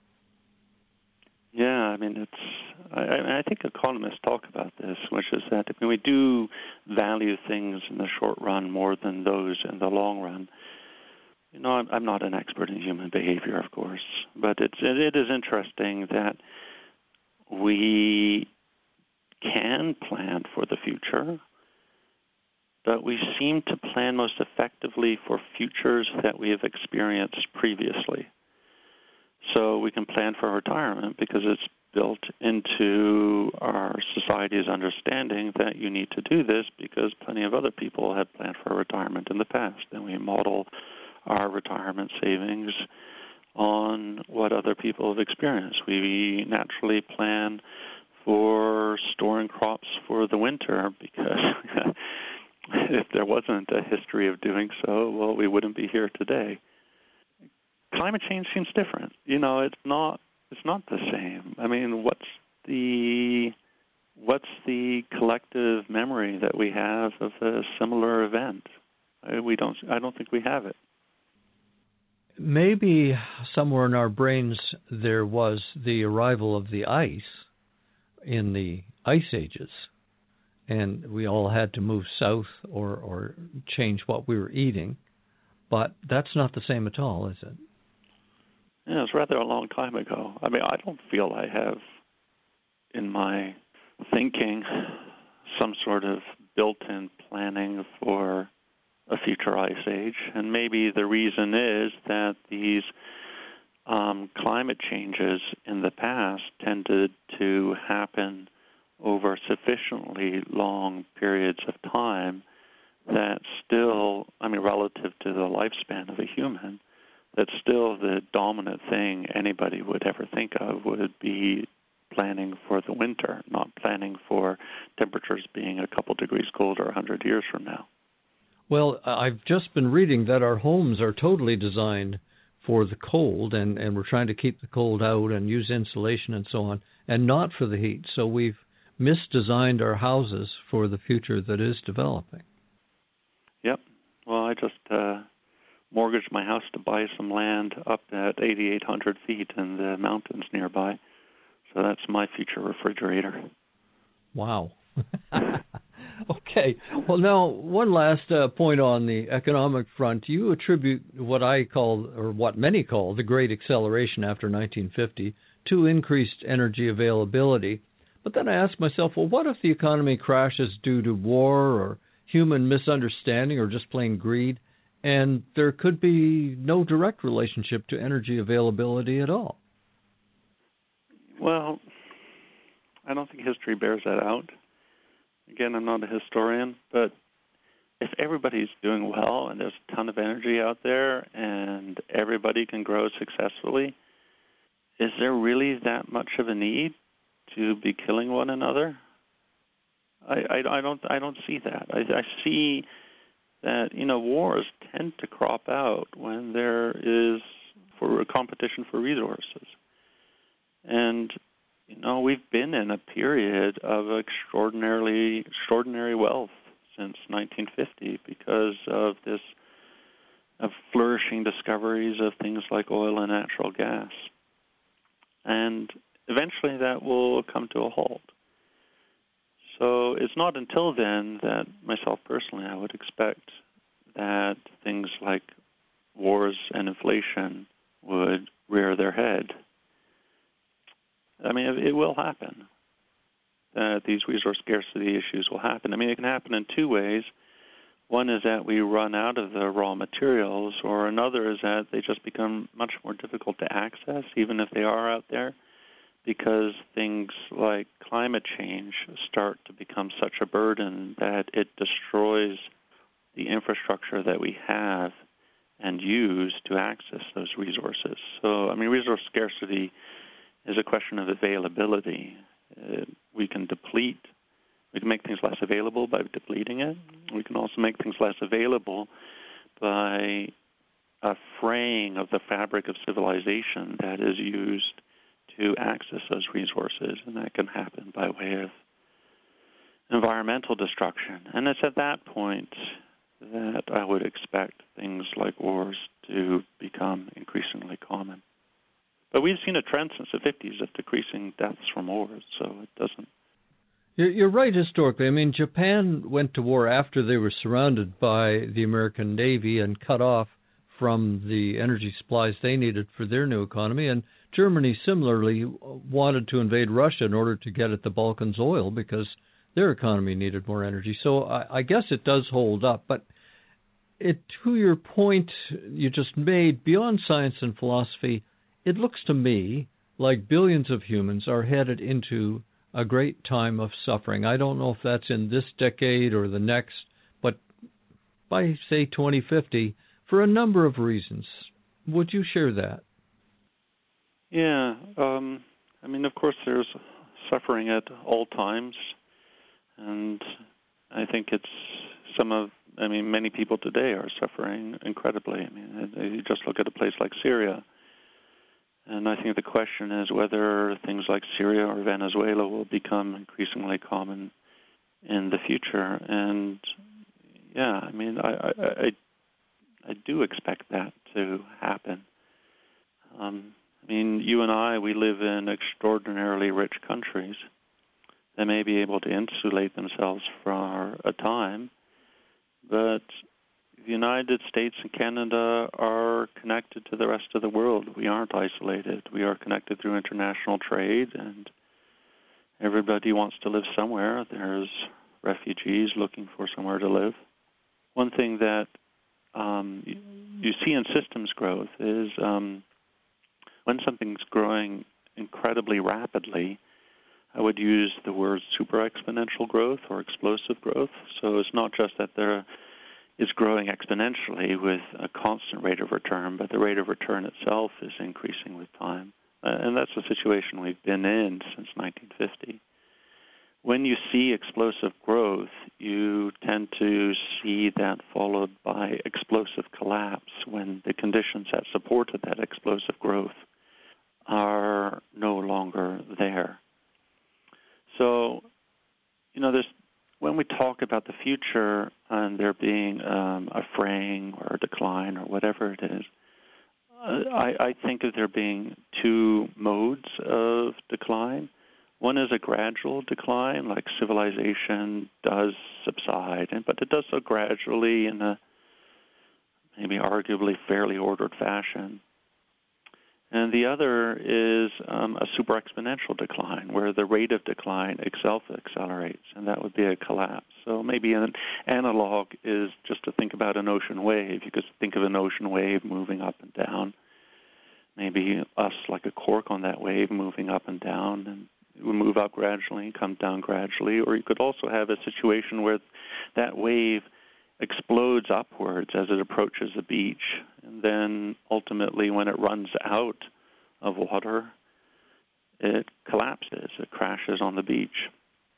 Yeah, I mean, I think economists talk about this, which is that we do value things in the short run more than those in the long run. You know, I'm not an expert in human behavior, of course, but it is interesting that we can plan for the future, but we seem to plan most effectively for futures that we have experienced previously. So we can plan for retirement because it's built into our society's understanding that you need to do this because plenty of other people have planned for retirement in the past. And we model our retirement savings on what other people have experienced. We naturally plan for storing crops for the winter because if there wasn't a history of doing so, well, we wouldn't be here today. Climate change seems different. You know, it's not the same. I mean, what's the collective memory that we have of a similar event? I don't think we have it. Maybe somewhere in our brains there was the arrival of the ice in the ice ages, and we all had to move south or change what we were eating. But that's not the same at all, is it? Yeah, it's rather a long time ago. I mean, I don't feel I have in my thinking some sort of built-in planning for a future ice age. And maybe the reason is that these climate changes in the past tended to happen over sufficiently long periods of time that still, I mean, relative to the lifespan of a human, that still the dominant thing anybody would ever think of would be planning for the winter, not planning for temperatures being a couple degrees colder 100 years from now. Well, I've just been reading that our homes are totally designed for the cold, and we're trying to keep the cold out and use insulation and so on, and not for the heat. So we've misdesigned our houses for the future that is developing. Yep. Well, I just mortgaged my house to buy some land up at 8,800 feet in the mountains nearby. So that's my future refrigerator. Wow. Okay. Well, now, one last point on the economic front. You attribute what I call, or what many call, the Great Acceleration after 1950 to increased energy availability. But then I ask myself, well, what if the economy crashes due to war or human misunderstanding or just plain greed, and there could be no direct relationship to energy availability at all? Well, I don't think history bears that out. Again, I'm not a historian, but if everybody's doing well and there's a ton of energy out there and everybody can grow successfully, is there really that much of a need to be killing one another? I don't see that. I see that, wars tend to crop out when there is for a competition for resources. And we've been in a period of extraordinary wealth since 1950 because of flourishing discoveries of things like oil and natural gas. And eventually that will come to a halt. So it's not until then that myself personally I would expect that things like wars and inflation would rear their head. I mean, it will happen. These resource scarcity issues will happen. I mean, it can happen in two ways. One is that we run out of the raw materials, or another is that they just become much more difficult to access, even if they are out there, because things like climate change start to become such a burden that it destroys the infrastructure that we have and use to access those resources. So, I mean, resource scarcity is a question of availability. We can make things less available by depleting it. We can also make things less available by a fraying of the fabric of civilization that is used to access those resources, and that can happen by way of environmental destruction. And it's at that point that I would expect things like wars to become increasingly common. But we've seen a trend since the 50s of decreasing deaths from wars, so it doesn't. You're right historically. I mean, Japan went to war after they were surrounded by the American Navy and cut off from the energy supplies they needed for their new economy, and Germany similarly wanted to invade Russia in order to get at the Balkans oil because their economy needed more energy. So I guess it does hold up. But to your point you just made, beyond science and philosophy, it looks to me like billions of humans are headed into a great time of suffering. I don't know if that's in this decade or the next, but by, say, 2050, for a number of reasons. Would you share that? Yeah. I mean, of course, there's suffering at all times, and I think many people today are suffering incredibly. I mean, you just look at a place like Syria, and I think the question is whether things like Syria or Venezuela will become increasingly common in the future. And yeah, I mean, I do expect that to happen. I mean, you and I, we live in extraordinarily rich countries that may be able to insulate themselves for a time, but the United States and Canada are connected to the rest of the world. We aren't isolated. We are connected through international trade, and everybody wants to live somewhere. There's refugees looking for somewhere to live. One thing that you see in systems growth is when something's growing incredibly rapidly, I would use the word super exponential growth or explosive growth. So it's not just that is growing exponentially with a constant rate of return, but the rate of return itself is increasing with time. And that's the situation we've been in since 1950. When you see explosive growth, you tend to see that followed by explosive collapse when the conditions that supported that explosive growth are no longer there. So, when we talk about the future and there being a fraying or a decline or whatever it is, I think of there being two modes of decline. One is a gradual decline, like civilization does subside, but it does so gradually in a maybe arguably fairly ordered fashion. And the other is a super exponential decline, where the rate of decline itself accelerates, and that would be a collapse. So maybe an analog is just to think about an ocean wave. You could think of an ocean wave moving up and down. Maybe us like a cork on that wave moving up and down, and it would move up gradually and come down gradually. Or you could also have a situation where that wave explodes upwards as it approaches the beach, and then ultimately when it runs out of water, it collapses, it crashes on the beach.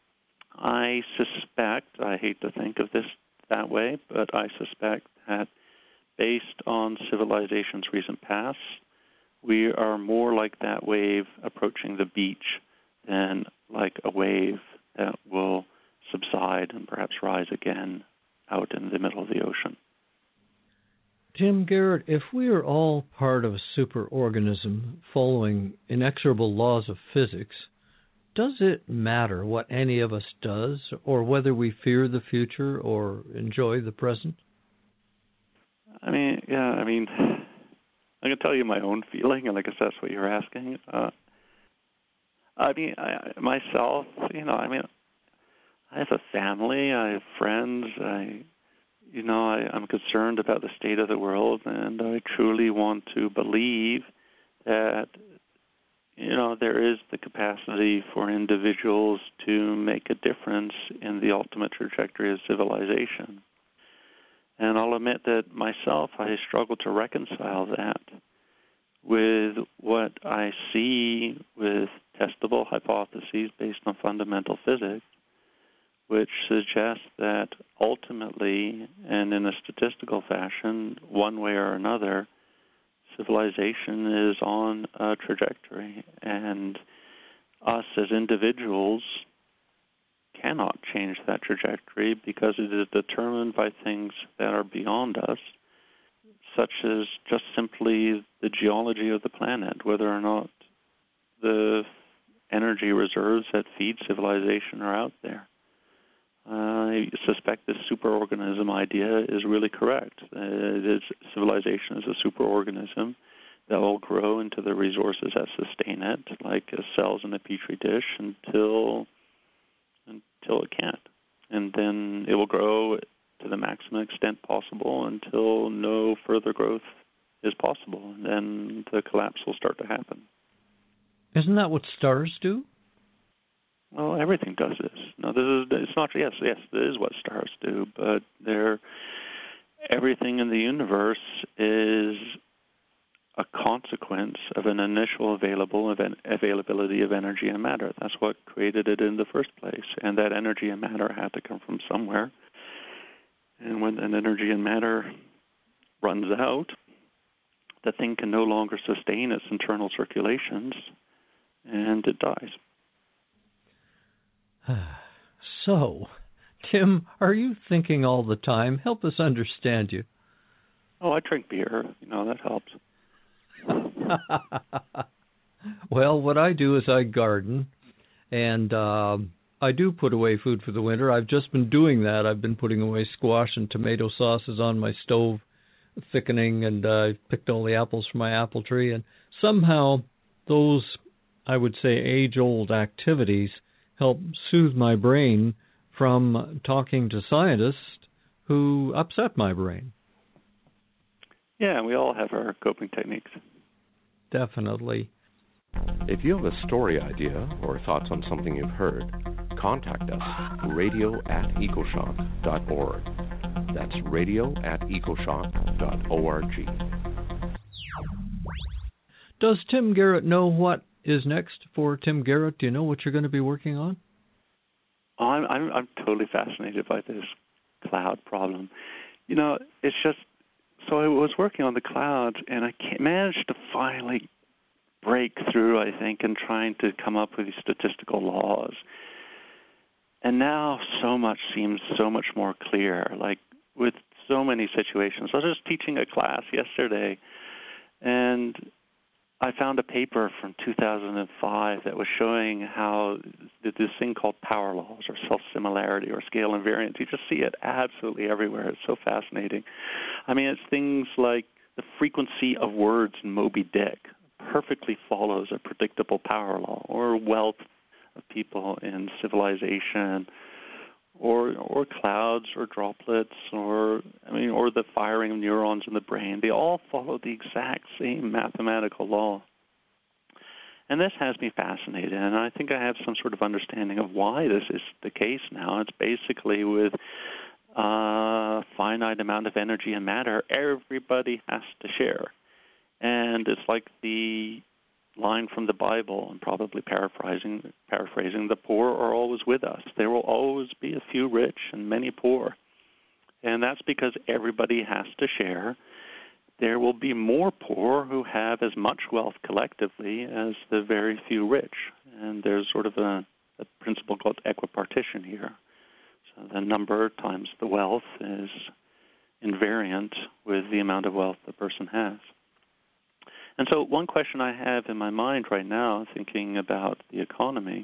I suspect, I hate to think of this that way, but I suspect that based on civilization's recent past, we are more like that wave approaching the beach than like a wave that will subside and perhaps rise again out in the middle of the ocean. Tim Garrett, if we are all part of a superorganism following inexorable laws of physics, does it matter what any of us does, or whether we fear the future or enjoy the present? I can tell you my own feeling, and I guess that's what you're asking. Myself, I have a family, I have friends, I'm concerned about the state of the world, and I truly want to believe that, there is the capacity for individuals to make a difference in the ultimate trajectory of civilization. And I'll admit that myself, I struggle to reconcile that with what I see with testable hypotheses based on fundamental physics, which suggests that ultimately, and in a statistical fashion, one way or another, civilization is on a trajectory, and us as individuals cannot change that trajectory because it is determined by things that are beyond us, such as just simply the geology of the planet, whether or not the energy reserves that feed civilization are out there. I suspect this superorganism idea is really correct. Civilization is a superorganism that will grow into the resources that sustain it, like cells in a petri dish, until it can't. And then it will grow to the maximum extent possible until no further growth is possible. And then the collapse will start to happen. Isn't that what stars do? Well, everything does this. No, it's not. Yes, this is what stars do. But everything in the universe is a consequence of an initial availability of energy and matter. That's what created it in the first place. And that energy and matter had to come from somewhere. And when that energy and matter runs out, the thing can no longer sustain its internal circulations, and it dies. So, Tim, are you thinking all the time? Help us understand you. Oh, I drink beer. That helps. Well, what I do is I garden, and I do put away food for the winter. I've just been doing that. I've been putting away squash and tomato sauces on my stove, thickening, and I picked all the apples from my apple tree. And somehow those, I would say, age-old activities help soothe my brain from talking to scientists who upset my brain. Yeah, we all have our coping techniques. Definitely. If you have a story idea or thoughts on something you've heard, contact us, radio@ecoshock.org. That's radio@ecoshock.org. Does Tim Garrett know what is next for Tim Garrett? Do you know what you're going to be working on? Oh, I'm totally fascinated by this cloud problem. You know, it's just, so I was working on the clouds, and I managed to finally break through, I think, in trying to come up with these statistical laws. And now so much seems so much more clear, like with so many situations. I was just teaching a class yesterday, and I found a paper from 2005 that was showing how this thing called power laws or self-similarity or scale invariance, you just see it absolutely everywhere. It's so fascinating. I mean, it's things like the frequency of words in Moby Dick perfectly follows a predictable power law, or wealth of people in civilization, or clouds or droplets, or the firing of neurons in the brain. They all follow the exact same mathematical law. And this has me fascinated, and I think I have some sort of understanding of why this is the case now. It's basically with a finite amount of energy and matter, everybody has to share. And it's like the line from the Bible, and probably paraphrasing, the poor are always with us. There will always be a few rich and many poor. And that's because everybody has to share. There will be more poor who have as much wealth collectively as the very few rich. And there's sort of a principle called equipartition here. So the number times the wealth is invariant with the amount of wealth the person has. And so one question I have in my mind right now, thinking about the economy,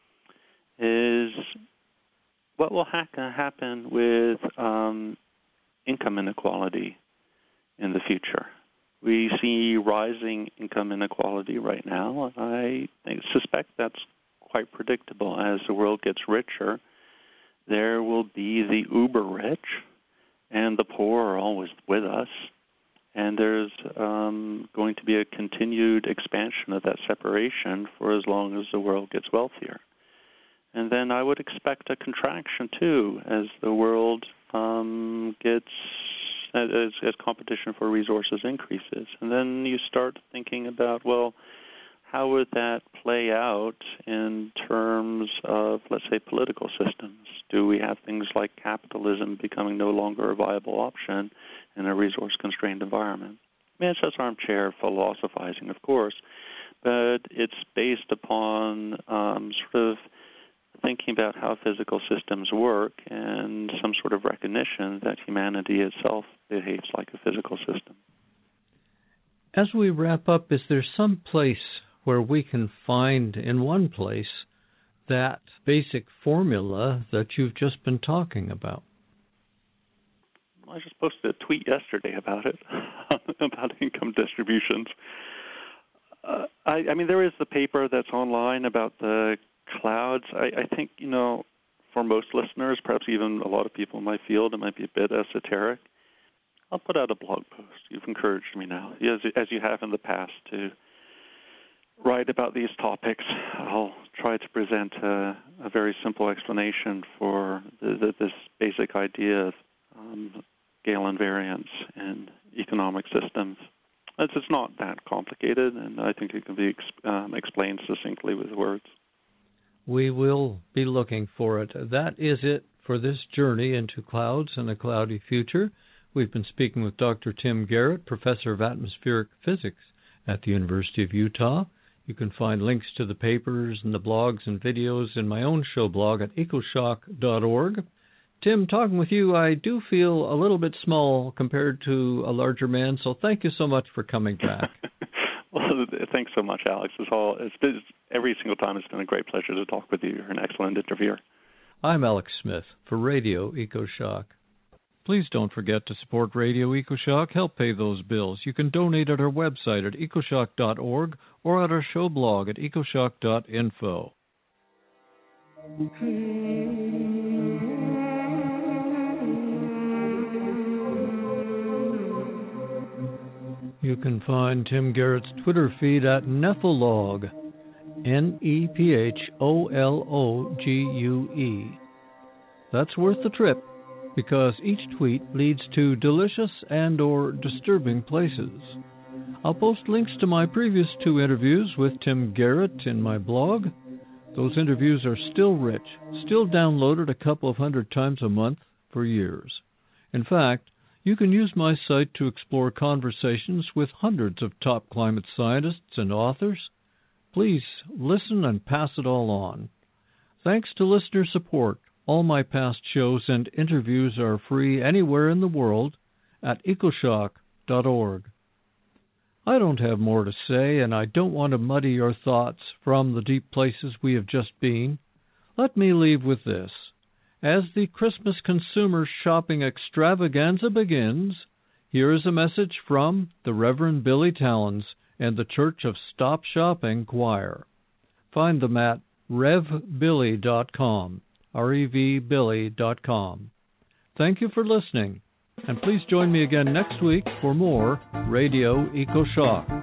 is what will happen with income inequality in the future? We see rising income inequality right now. I suspect that's quite predictable. As the world gets richer, there will be the uber rich, and the poor are always with us. And there's going to be a continued expansion of that separation for as long as the world gets wealthier. And then I would expect a contraction, too, as the world as competition for resources increases. And then you start thinking about, well, how would that play out in terms of, let's say, political systems? Do we have things like capitalism becoming no longer a viable option in a resource-constrained environment? I mean, it's just armchair philosophizing, of course, but it's based upon sort of thinking about how physical systems work and some sort of recognition that humanity itself behaves like a physical system. As we wrap up, is there some place where we can find in one place that basic formula that you've just been talking about? I just posted a tweet yesterday about it, about income distributions. I mean, there is the paper that's online about the clouds. I think, for most listeners, perhaps even a lot of people in my field, it might be a bit esoteric. I'll put out a blog post. You've encouraged me now, as you have in the past, to write about these topics. I'll try to present a very simple explanation for this basic idea of scale invariance in economic systems. It's not that complicated, and I think it can be explained succinctly with words. We will be looking for it. That is it for this journey into clouds and a cloudy future. We've been speaking with Dr. Tim Garrett, Professor of Atmospheric Physics at the University of Utah. You can find links to the papers and the blogs and videos in my own show blog at ecoshock.org. Tim, talking with you, I do feel a little bit small compared to a larger man, so thank you so much for coming back. Well, thanks so much, Alex. Every single time it's been a great pleasure to talk with you. You're an excellent interviewer. I'm Alex Smith for Radio EcoShock. Please don't forget to support Radio EcoShock. Help pay those bills. You can donate at our website at ecoshock.org or at our show blog at ecoshock.info. You can find Tim Garrett's Twitter feed at Nepholog, Nephologue. That's worth the trip, because each tweet leads to delicious and/or disturbing places. I'll post links to my previous 2 interviews with Tim Garrett in my blog. Those interviews are still rich, still downloaded a couple of hundred times a month for years. In fact, you can use my site to explore conversations with hundreds of top climate scientists and authors. Please listen and pass it all on. Thanks to listener support, all my past shows and interviews are free anywhere in the world at ecoshock.org. I don't have more to say, and I don't want to muddy your thoughts from the deep places we have just been. Let me leave with this. As the Christmas consumer shopping extravaganza begins, here is a message from the Reverend Billy Tallons and the Church of Stop Shopping Choir. Find them at revbilly.com, revbilly.com. Thank you for listening, and please join me again next week for more Radio EcoShock.